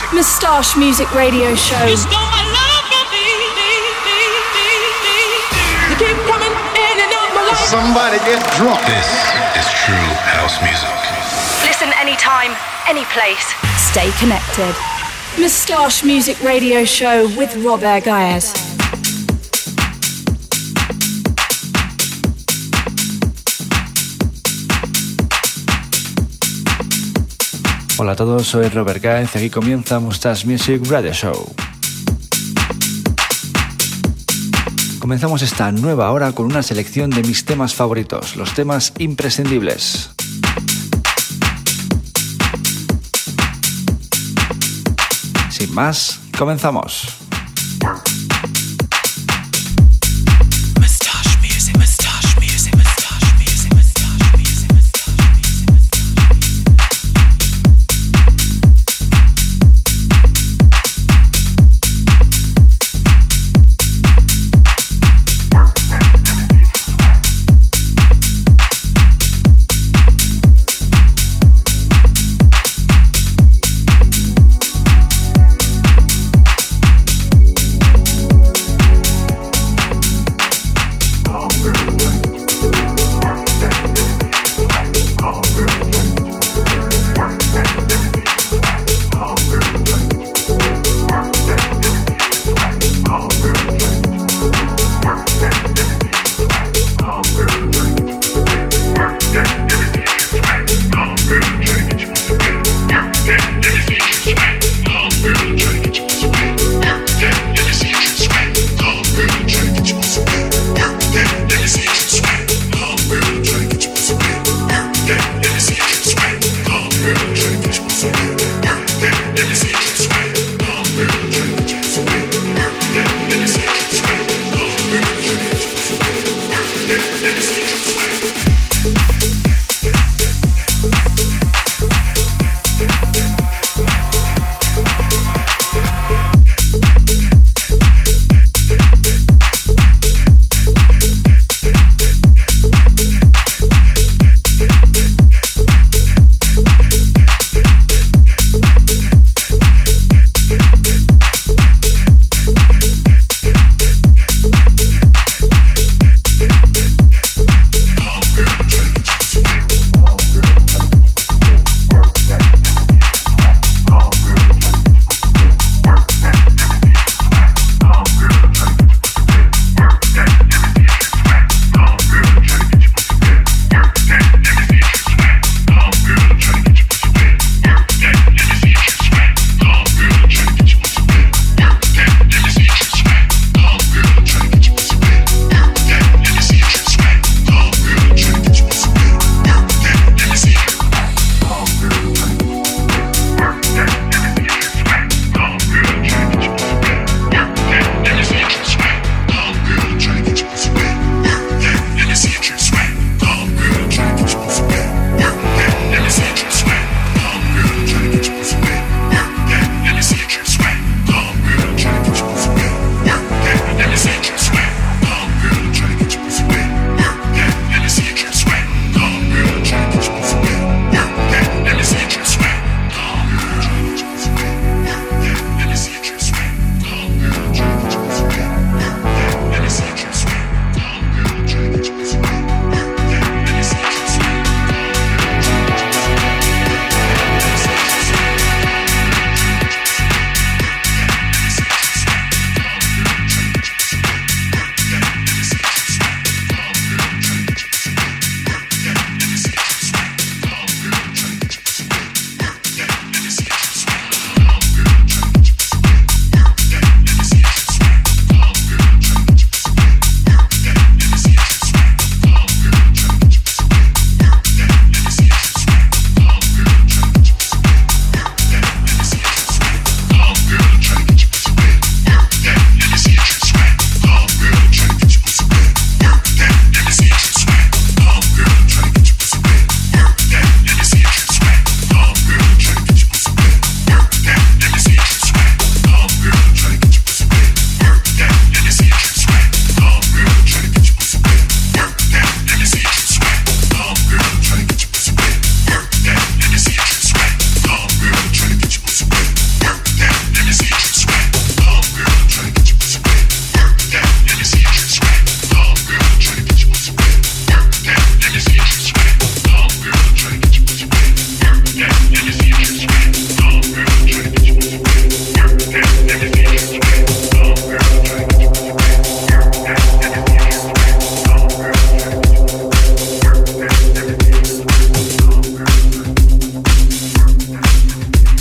Moustache Music Radio Show. You stole my love from me. You keep coming in and out my life. Somebody get drunk. This is true house music. Listen anytime, any place. Stay connected. Moustache Music Radio Show with Robert Gaez. Hola a todos, soy Robert Gaez y aquí comienza Moustache Music Radio Show. Comenzamos esta nueva hora con una selección de mis temas favoritos, los temas imprescindibles. Sin más, comenzamos.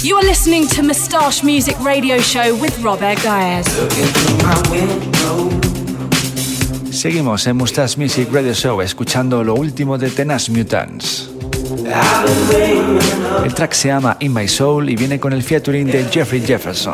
You're listening to Moustache Music Radio Show with Robert Gaez. Seguimos en Moustache Music Radio Show escuchando lo último de Teenage Mutants. El track se llama In My Soul y viene con el featuring de Jeffrey Jefferson.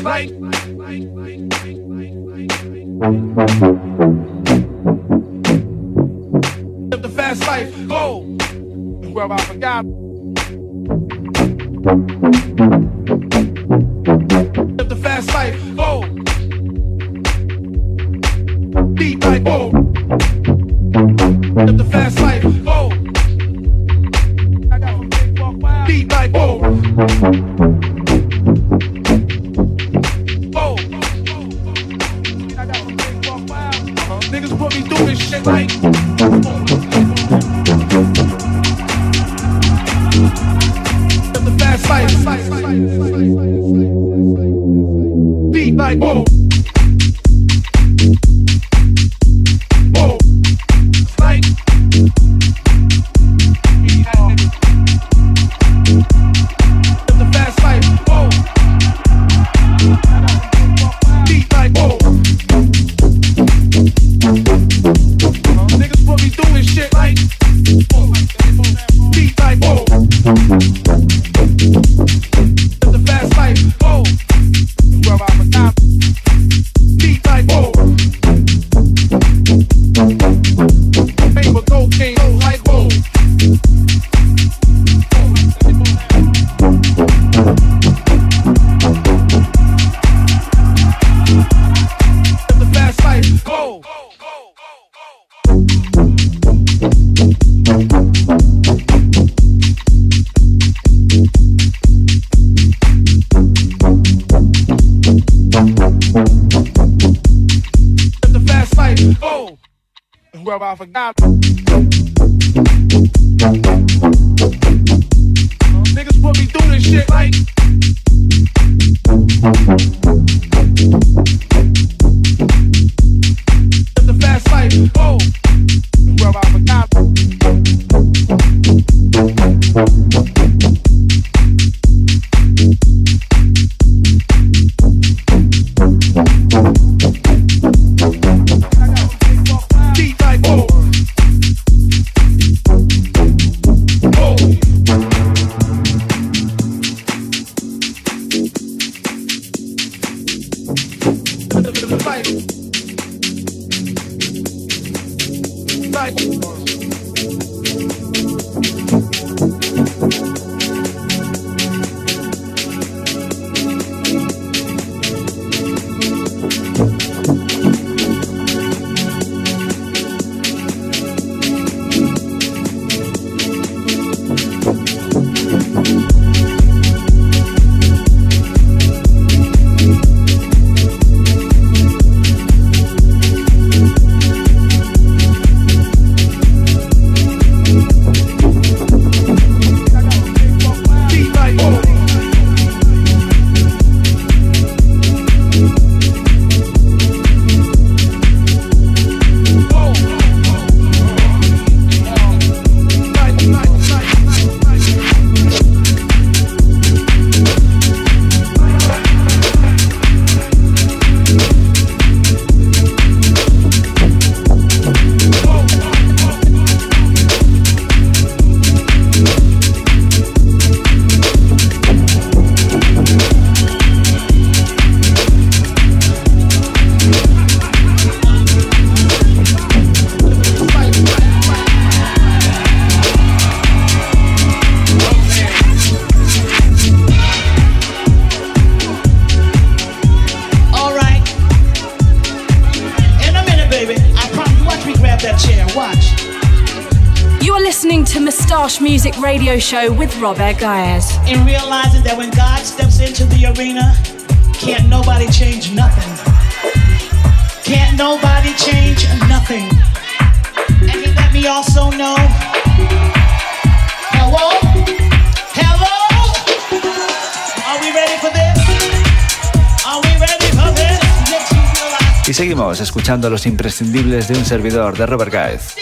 like. Live the fast life, go. Where I forgot. Live the fast life, go. Deep like, go. Live the fast life, go. Deep like, go. Niggas put me through this shit like. Live the fast life. Deep like, go. I forgot. Niggas put me through this shit like. Live the fast life, oh. Where I forgot. Music radio show with Robert Gaez. In realizing that when God steps into the arena, can't nobody change nothing. Can't nobody change nothing. And he let me also know, hello? Hello? Are we ready for this? Are we ready for this? Y seguimos escuchando los imprescindibles de un servidor de Robert Gaez.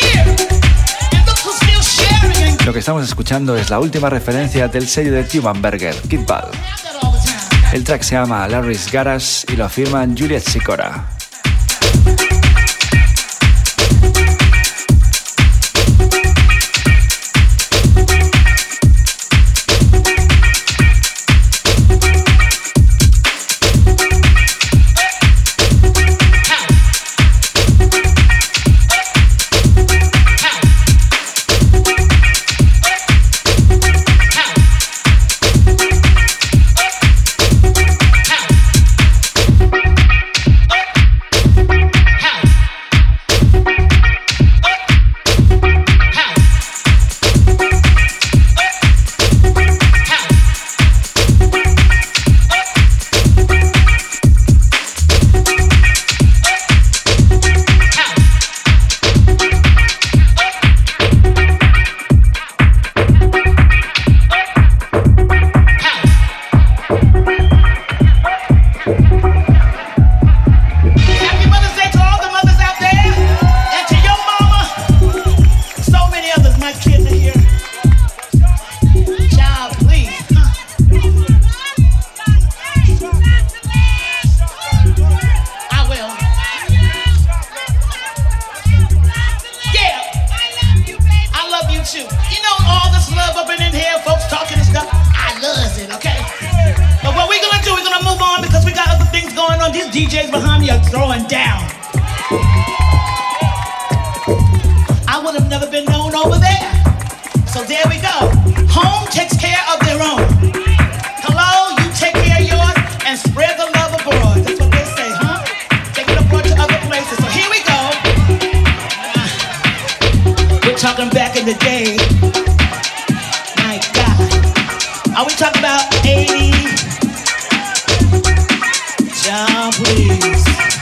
Lo que estamos escuchando es la última referencia del sello de Tuban Berger, Kid Ball. El track se llama Larry's Garage y lo firman Juliet Sikora. DJs behind me are throwing down. I would have never been known over there. So there we go. Home takes care of their own. Hello, you take care of yours and spread the love abroad. That's what they say, huh? Take it abroad to other places. So here we go. We're talking back in the day. My God. Are we talking about 80s? John, please.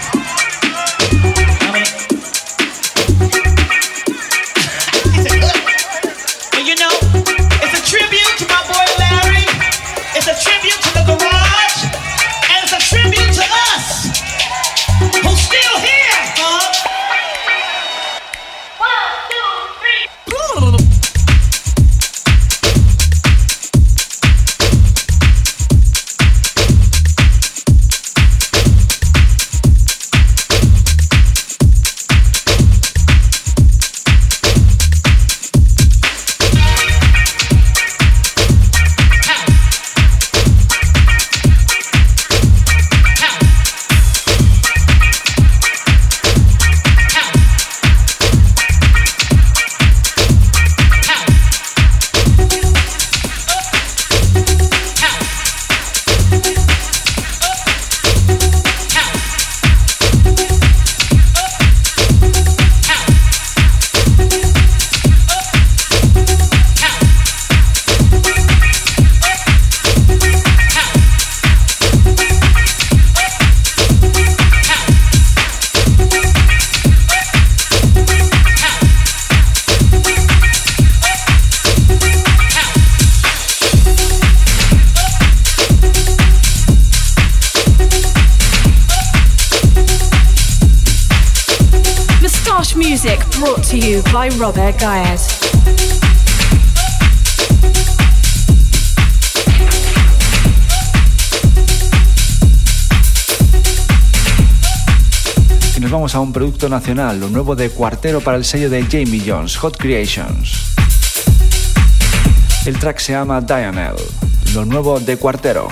Brought to you by Robert Gaez. Y nos vamos a un producto nacional, lo nuevo de Cuartero para el sello de Jamie Jones, Hot Creations. El track se llama Dianel, lo nuevo de Cuartero.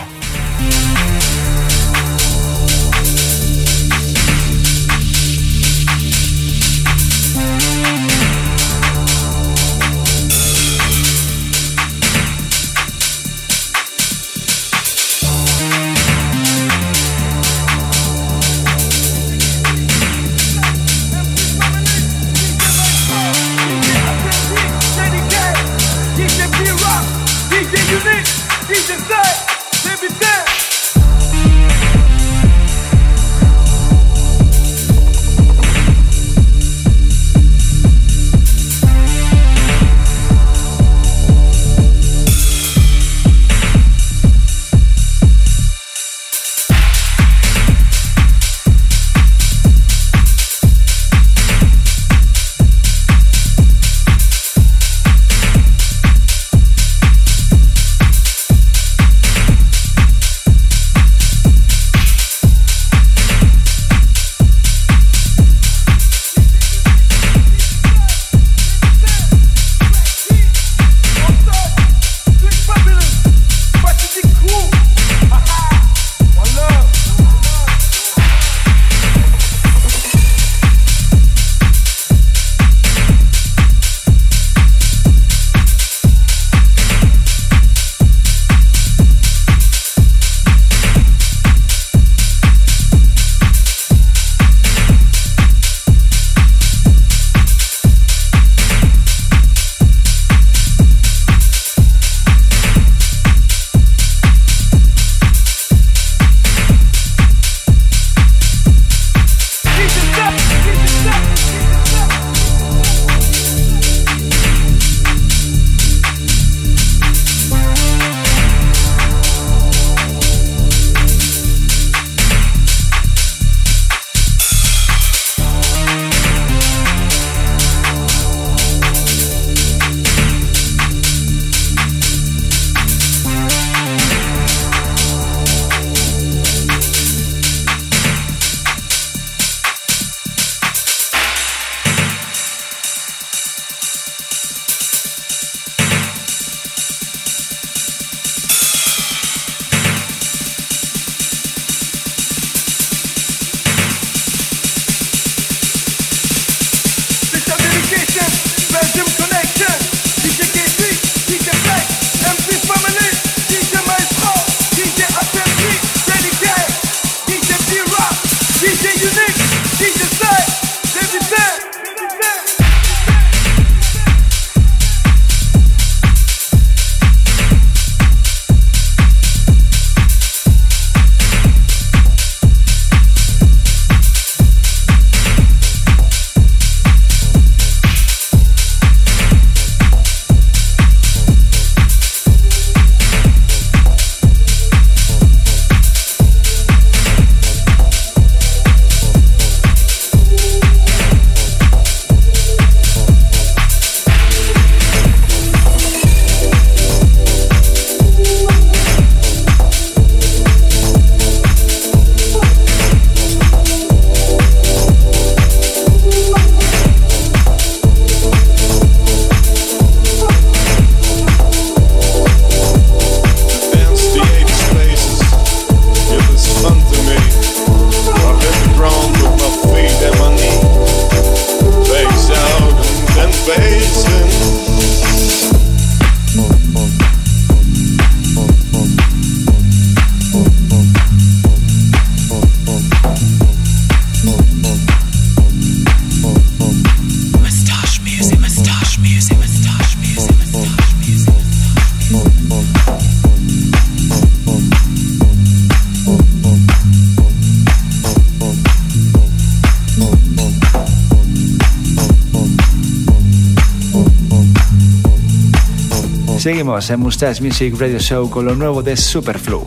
Seguimos en Moustache Music Radio Show con lo nuevo de Superflu.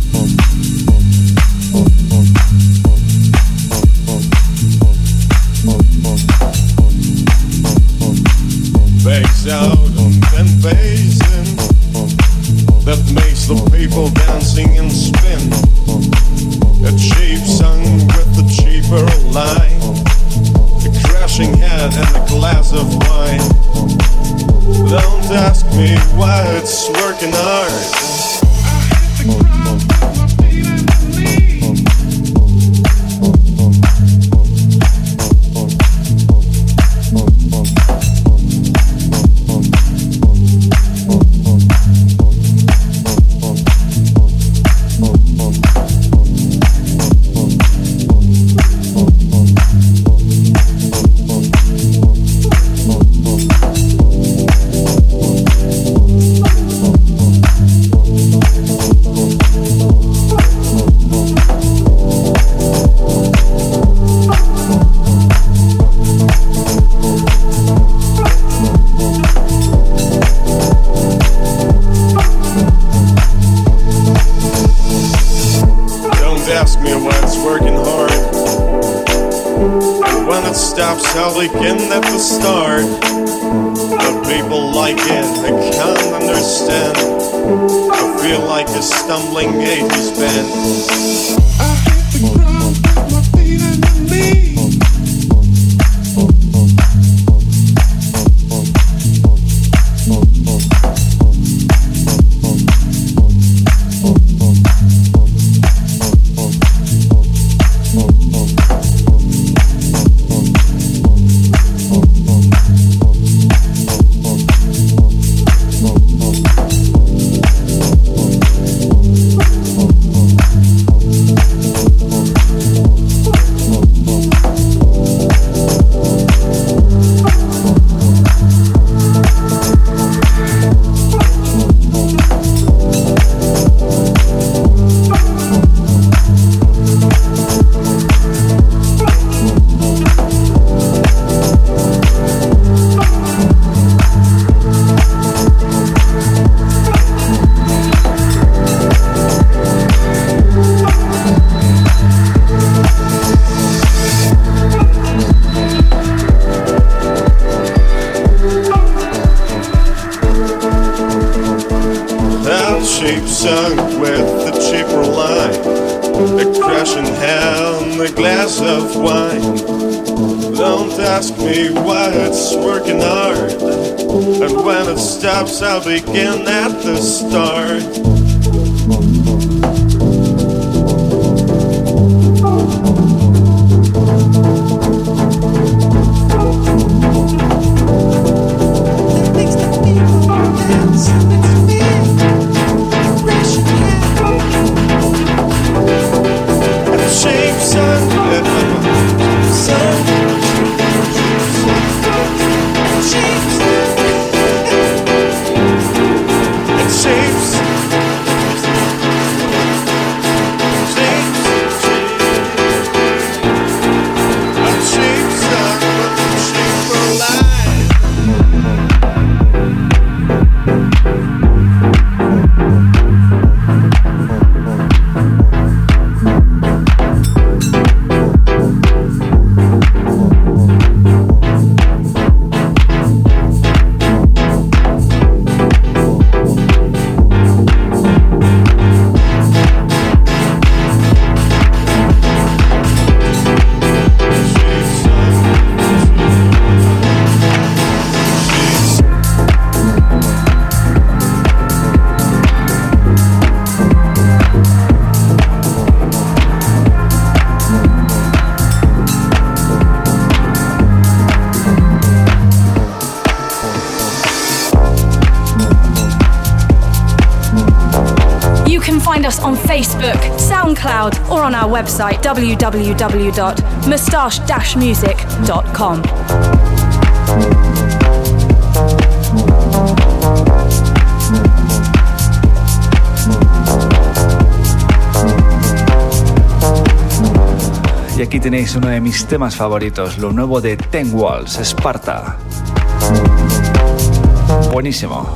Bass out and bass in, that makes the people dancing and spin. A cheap song with a cheaper line, a crashing head and a glass of wine. Don't ask me why it's working hard. I'll begin at the start. The people like it, I can't understand. I feel like a stumbling 80s band. I hit the ground with my feet underneath. I'll begin at the start. On Facebook, SoundCloud, or on our website www.moustache-music.com. Y aquí tenéis uno de mis temas favoritos, lo nuevo de Ten Walls, Sparta. Buenísimo.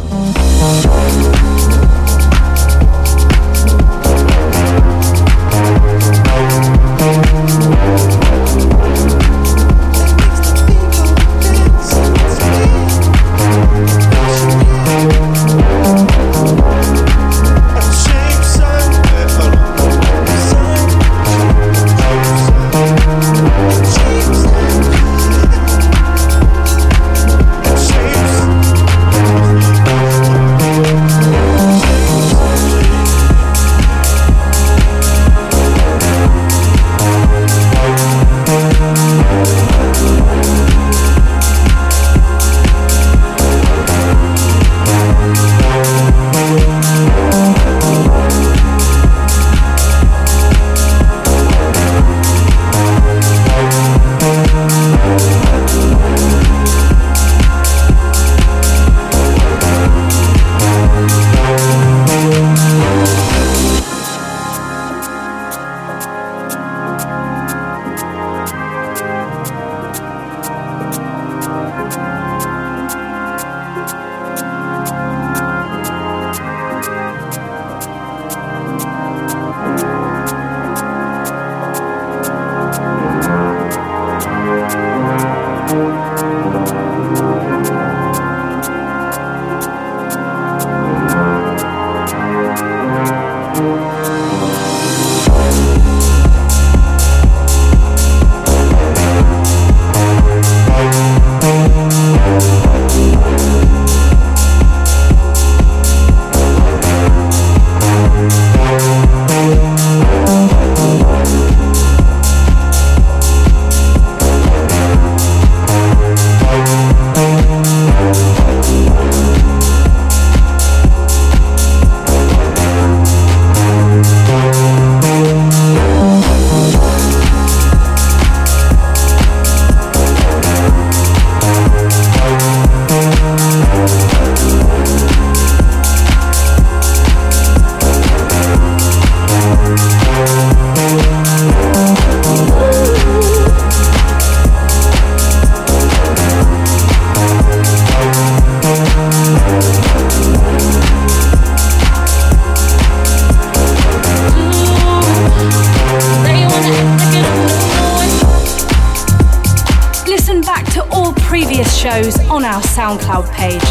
Shows on our SoundCloud page.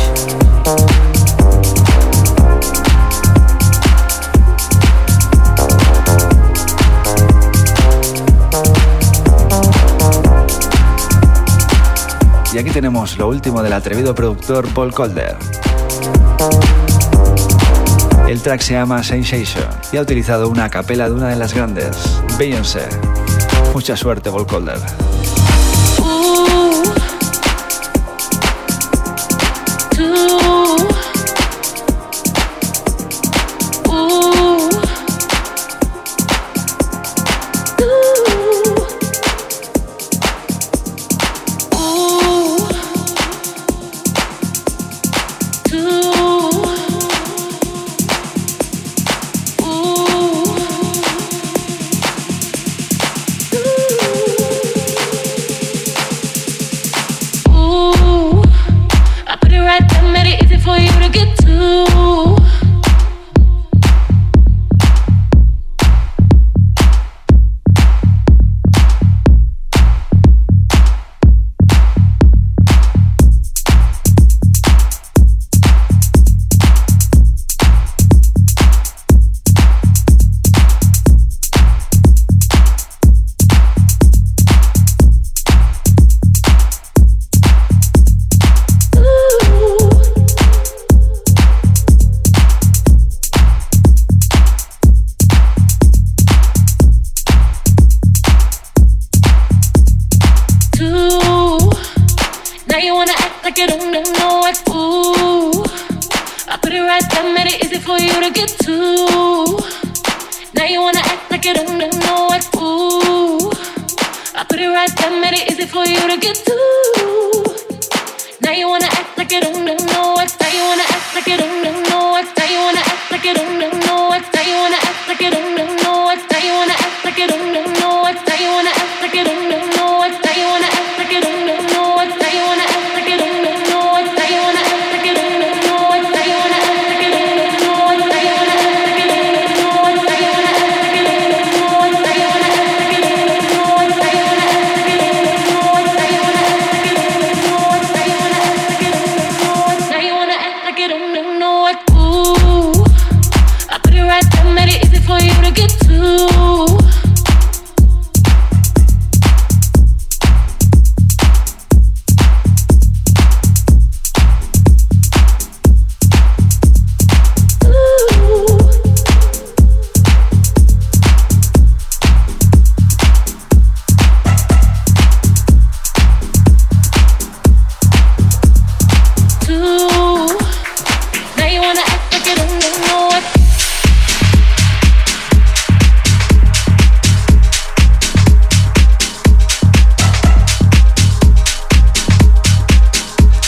Y aquí tenemos lo último del atrevido productor Paul Calder. El track se llama Sensation y ha utilizado una capela de una de las grandes, Beyoncé. Mucha suerte, Paul Calder.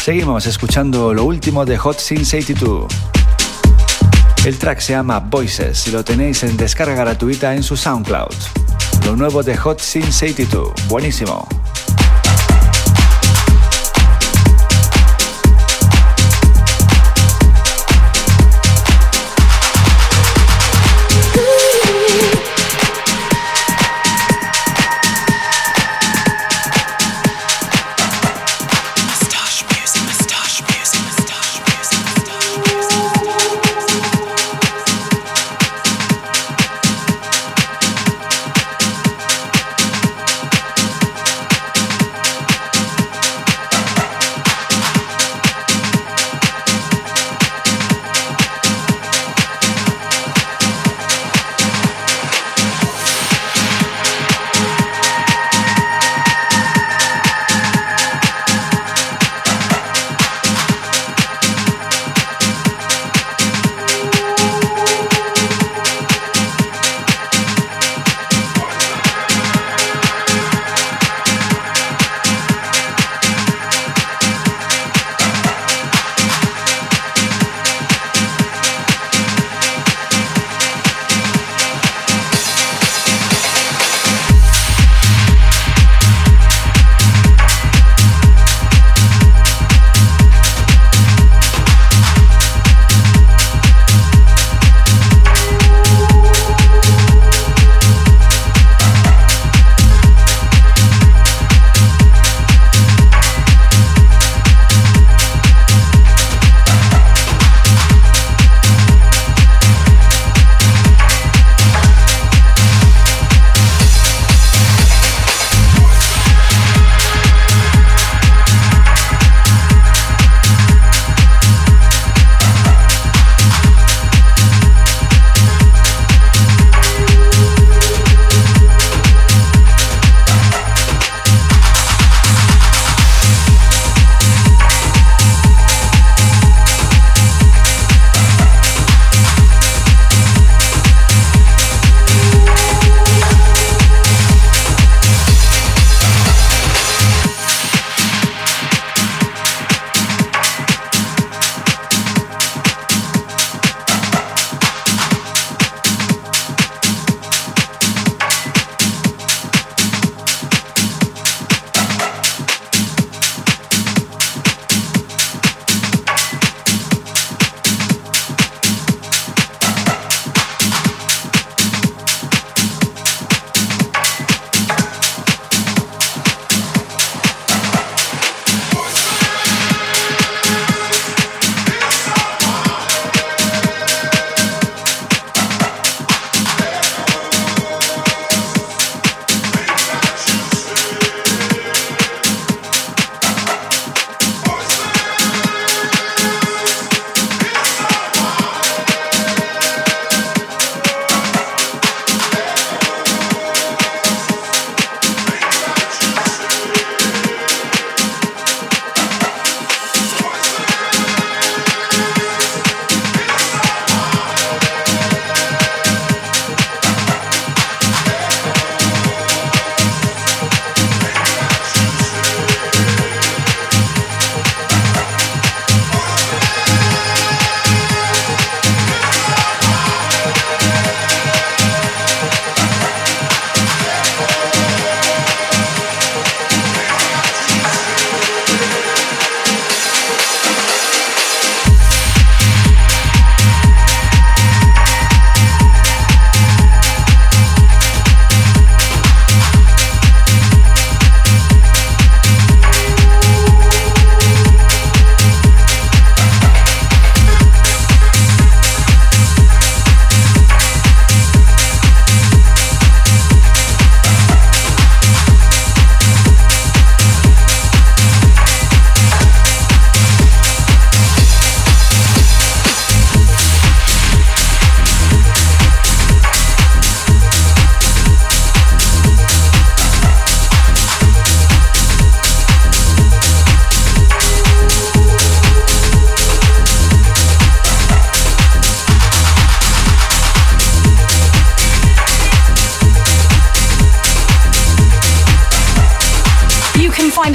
Seguimos escuchando lo último de Hot Since 82. El track se llama Voices y lo tenéis en descarga gratuita en su SoundCloud. Lo nuevo de Hot Since 82. Buenísimo.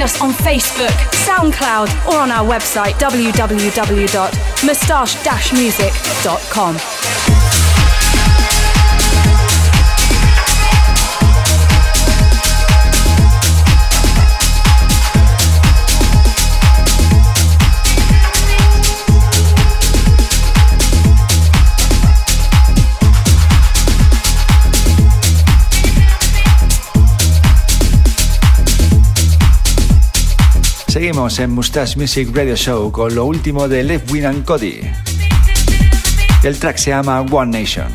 us on Facebook, SoundCloud, or on our website www.moustache-music.com. Seguimos en Moustache Music Radio Show con lo último de Left Wing and Cody. El track se llama One Nation.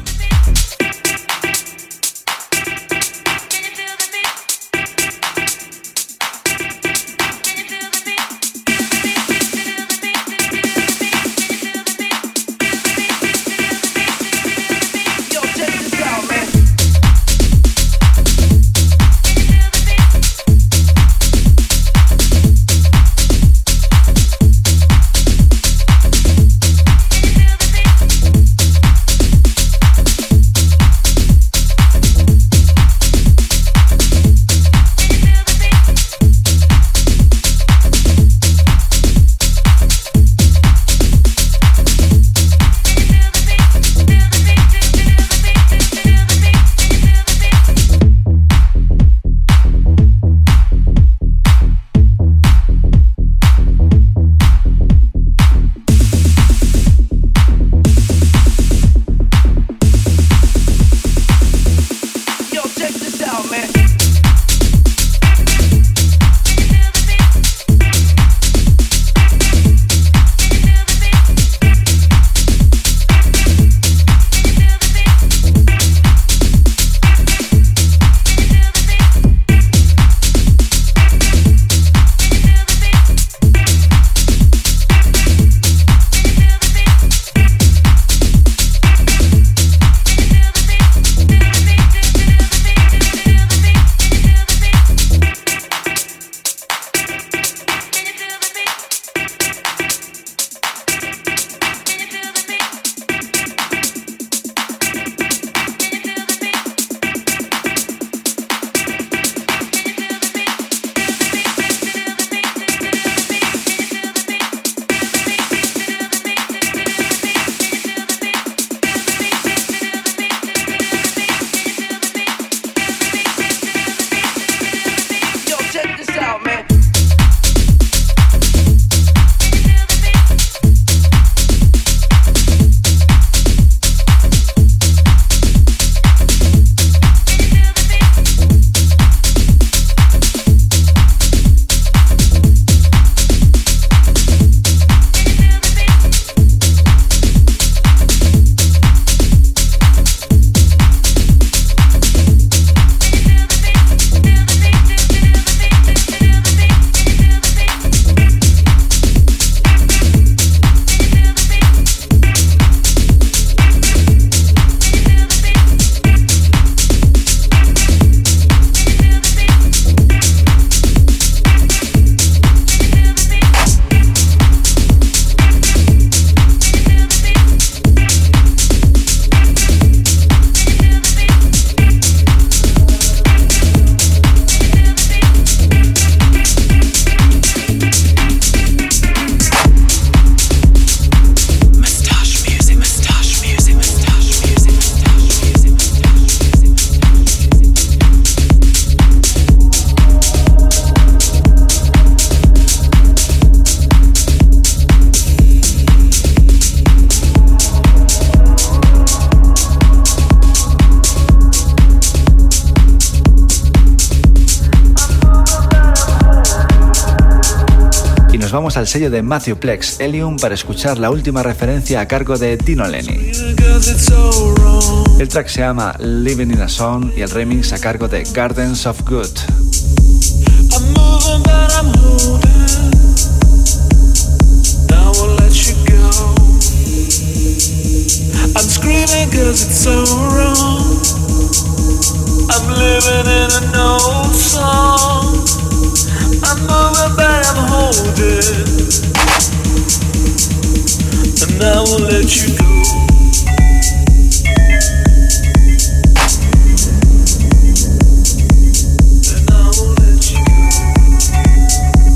Vamos al sello de Matthew Plex, Helium, para escuchar la última referencia a cargo de Dino Lenny. El track se llama Living in a Song y el remix a cargo de Gardens of Good. I'm screaming 'cause it's so wrong. I'm living in an old song. I'm moving but I'm holding, and I won't let you go. And I won't let you go.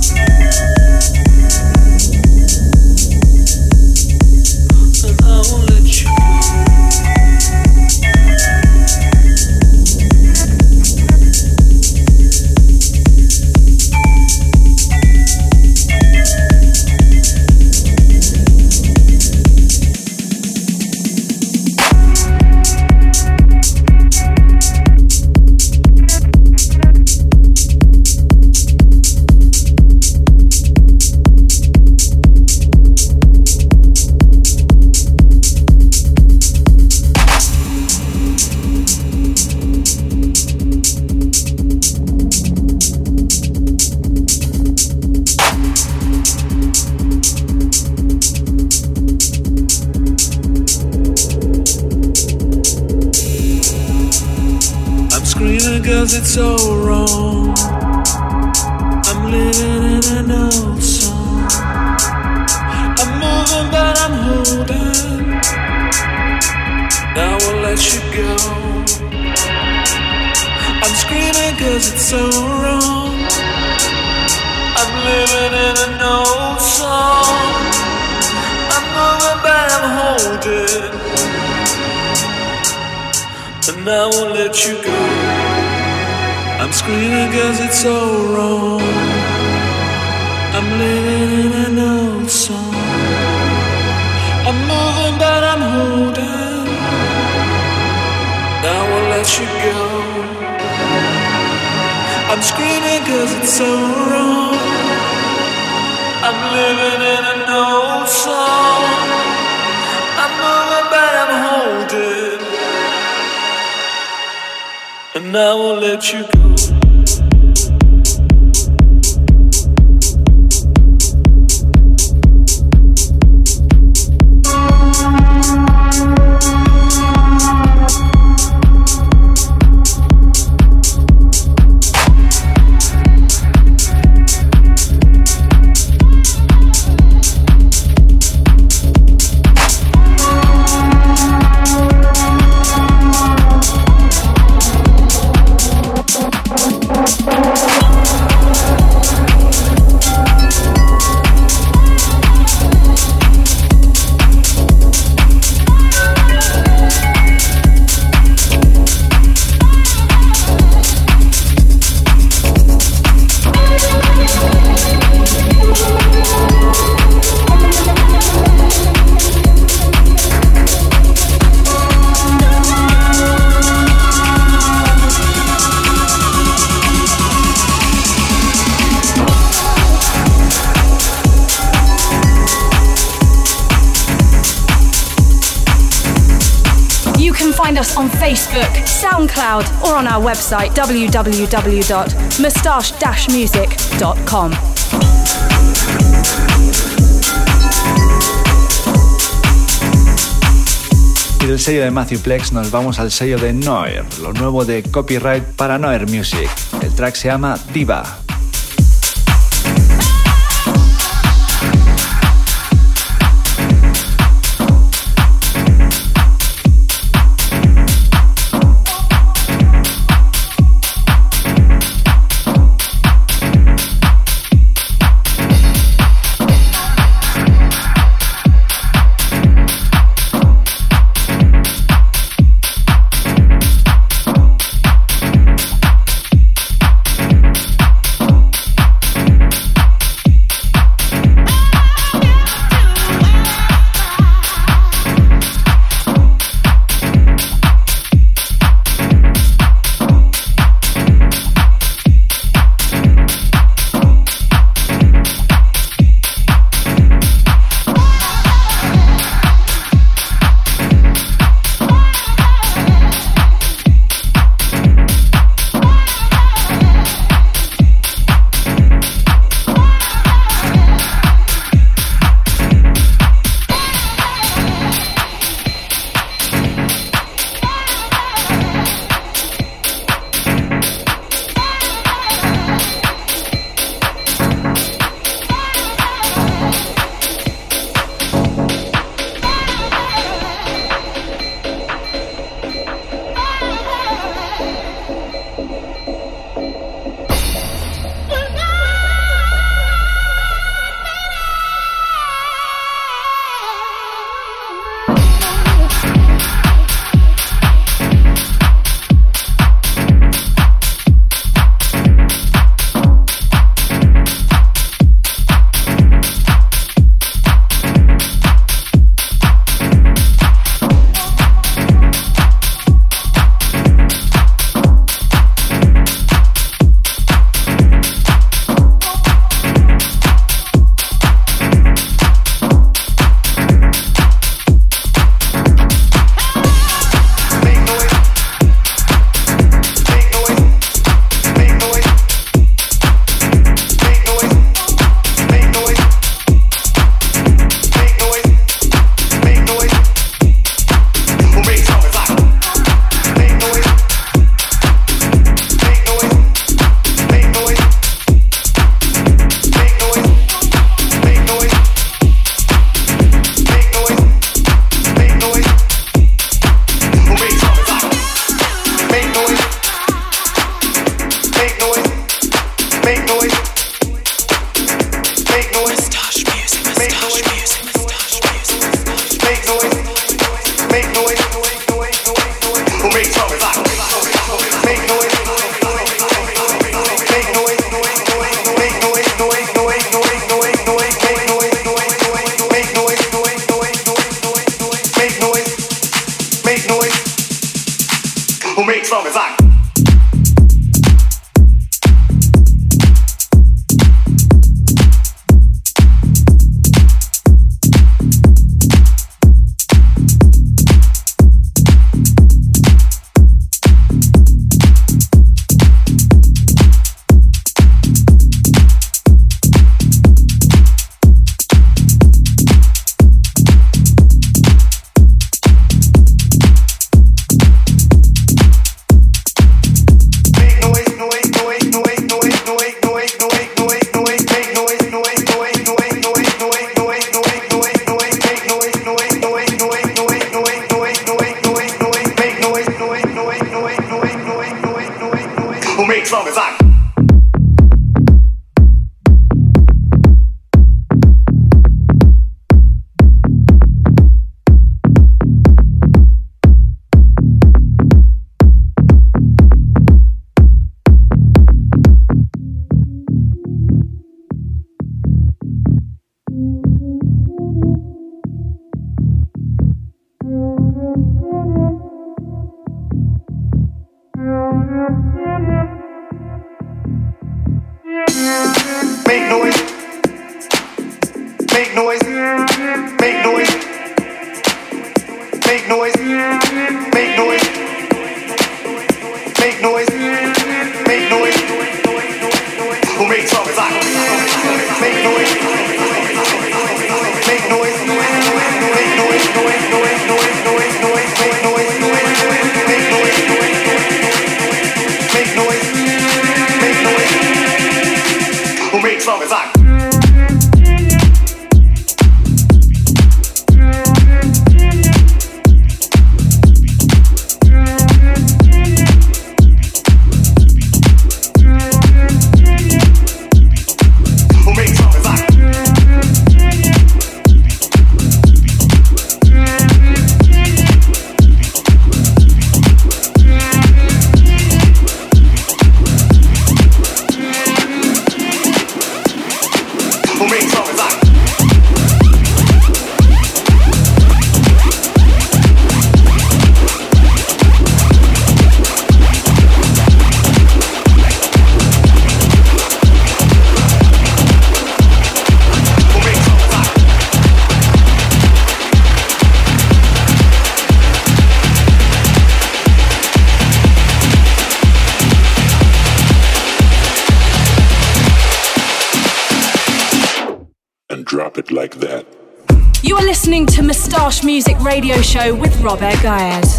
cause it's so wrong. I'm living in an old song. I'm moving but I'm holding. Now I'll let you go. I'm screaming cause it's so wrong. I'm living in an old song. I'm moving but I'm holding. And now I'll let you go. I'm screaming cause it's so wrong. I'm living in an old song. I'm moving but I'm holding. Now I'll let you go. I'm screaming cause it's so wrong. I'm living in an old song. I'm moving but I'm holding. And now I'll let you go. Find us on Facebook, SoundCloud, or on our website www.moustache-music.com. Y del sello de Matthew Plex nos vamos al sello de Noir, lo nuevo de Copyright para Noir Music. El track se llama Diva. make noise, make noise, make noise, make noise, make noise, make noise. Who makes up is I? Make noise, make noise, make noise, noise, noise, noise, noise, noise, make noise, make noise, make noise, make noise. Who makes up is I? Like that. You are listening to Moustache Music Radio Show with Robert Gayez.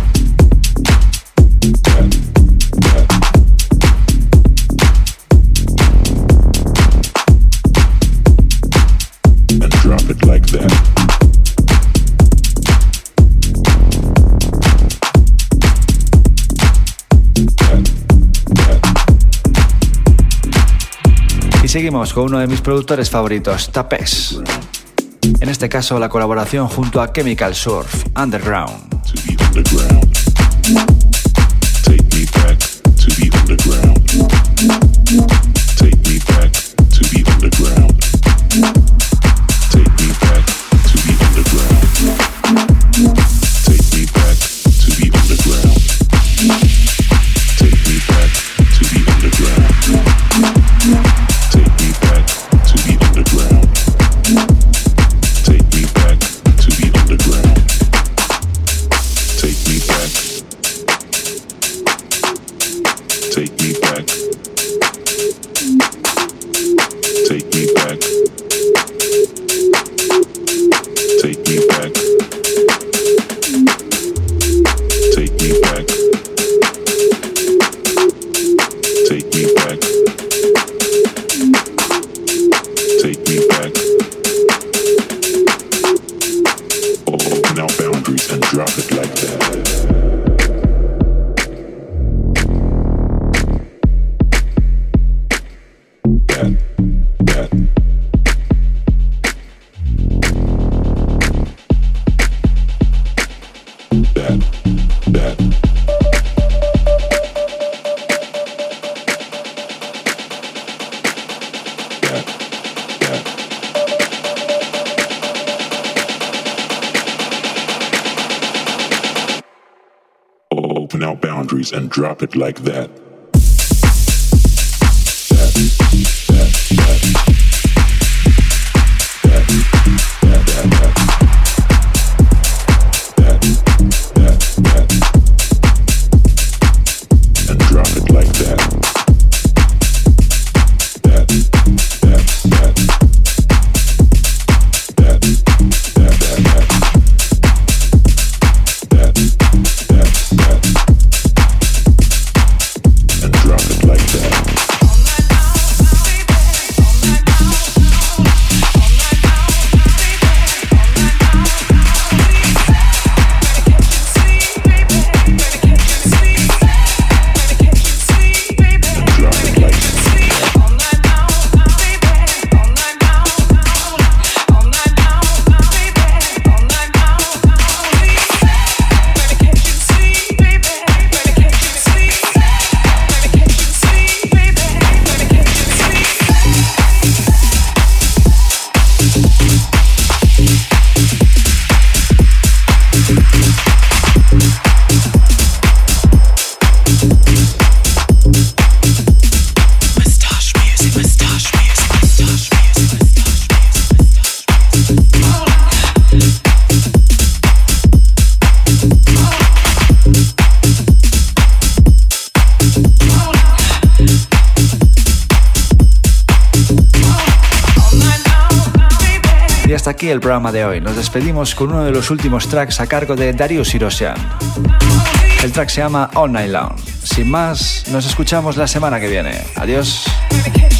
And drop it like that. Y seguimos con uno de mis productores favoritos, Tapes. En este caso, la colaboración junto a Chemical Surf, Underground. To the underground. Take me back to the underground. Take me back to the underground. Take me back to the underground. Take me back to the underground. Take me back to the underground. Take me back to the underground. Take me back to the underground. Take me back. Take me back. Take me back. Take me back. Take me back. Take me back. Take me back. Open our boundaries and drop it like that. Open our boundaries and drop it like that. And drop it like that. Y hasta aquí el programa de hoy. Nos despedimos con uno de los últimos tracks a cargo de Darius Irosian. El track se llama All Night Long. Sin más, nos escuchamos la semana que viene. Adiós.